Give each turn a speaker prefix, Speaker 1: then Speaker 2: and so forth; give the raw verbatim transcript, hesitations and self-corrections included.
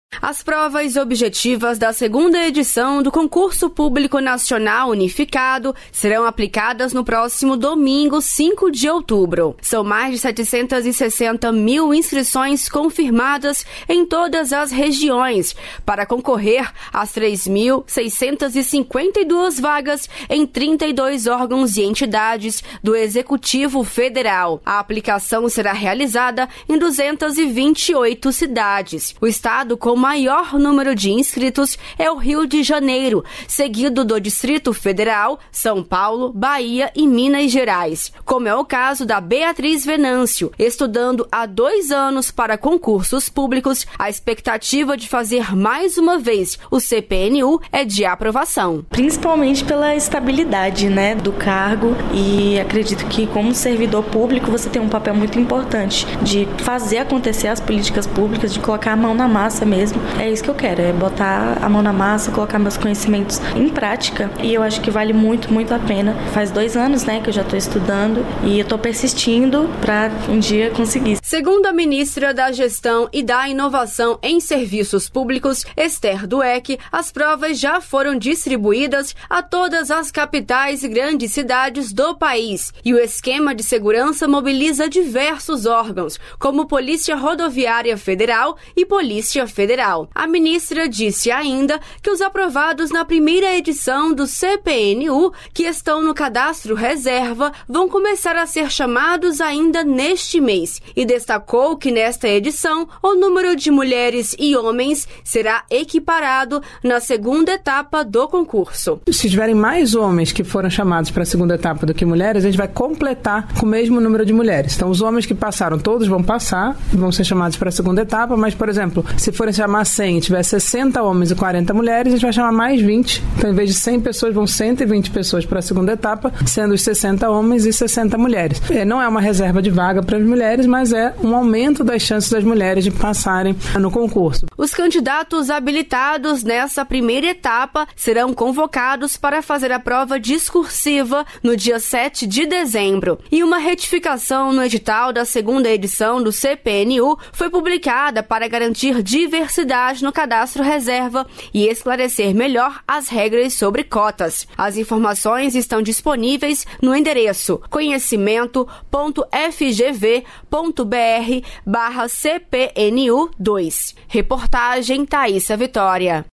Speaker 1: As provas objetivas da segunda edição do Concurso Público Nacional Unificado serão aplicadas no próximo domingo, cinco de outubro. São mais de setecentas e sessenta mil inscrições confirmadas em todas as regiões para concorrer às três mil seiscentas e cinquenta e duas vagas em trinta e dois órgãos e entidades do Executivo Federal. A aplicação será realizada em duzentas e vinte e oito cidades. O estado com maior número de inscritos é o Rio de Janeiro, seguido do Distrito Federal, São Paulo, Bahia e Minas Gerais, como é o caso da Beatriz Venâncio. Estudando há dois anos para concursos públicos, a expectativa de fazer mais uma vez o C P N U é de aprovação.
Speaker 2: Principalmente pela estabilidade, né, do cargo, e acredito que como servidor público você tem um papel muito importante de fazer acontecer as políticas públicas, de colocar a mão na massa mesmo. É isso que eu quero, é botar a mão na massa, colocar meus conhecimentos em prática, e eu acho que vale muito, muito a pena. Faz dois anos, né, que eu já estou estudando e eu estou persistindo para um dia conseguir.
Speaker 1: Segundo a ministra da Gestão e da Inovação em Serviços Públicos, Esther Dweck, as provas já foram distribuídas a todas as capitais e grandes cidades do país, e o esquema de segurança mobiliza diversos órgãos, como Polícia Rodoviária Federal e Polícia Federal. A ministra disse ainda que os aprovados na primeira edição do C P N U, que estão no cadastro reserva, vão começar a ser chamados ainda neste mês, e destacou que nesta edição o número de mulheres e homens será equiparado na segunda etapa do concurso.
Speaker 3: Se tiverem mais homens que foram chamados para a segunda etapa do que mulheres, a gente vai completar com o mesmo número de mulheres. Então, os homens que passaram, todos vão passar, vão ser chamados para a segunda etapa, mas, por exemplo, se forem chamados cem e tiver sessenta homens e quarenta mulheres, a gente vai chamar mais vinte. Então, em vez de cem pessoas, vão cento e vinte pessoas para a segunda etapa, sendo os sessenta homens e sessenta mulheres. É, não é uma reserva de vaga para as mulheres, mas é um aumento das chances das mulheres de passarem no concurso.
Speaker 1: Os candidatos habilitados nessa primeira etapa serão convocados para fazer a prova discursiva no dia sete de dezembro. E uma retificação no edital da segunda edição do C P N U foi publicada para garantir diversidade no cadastro reserva e esclarecer melhor as regras sobre cotas. As informações estão disponíveis no endereço conhecimento ponto f g v ponto b r barra C P N U dois. Reportagem Thaísa Vitória.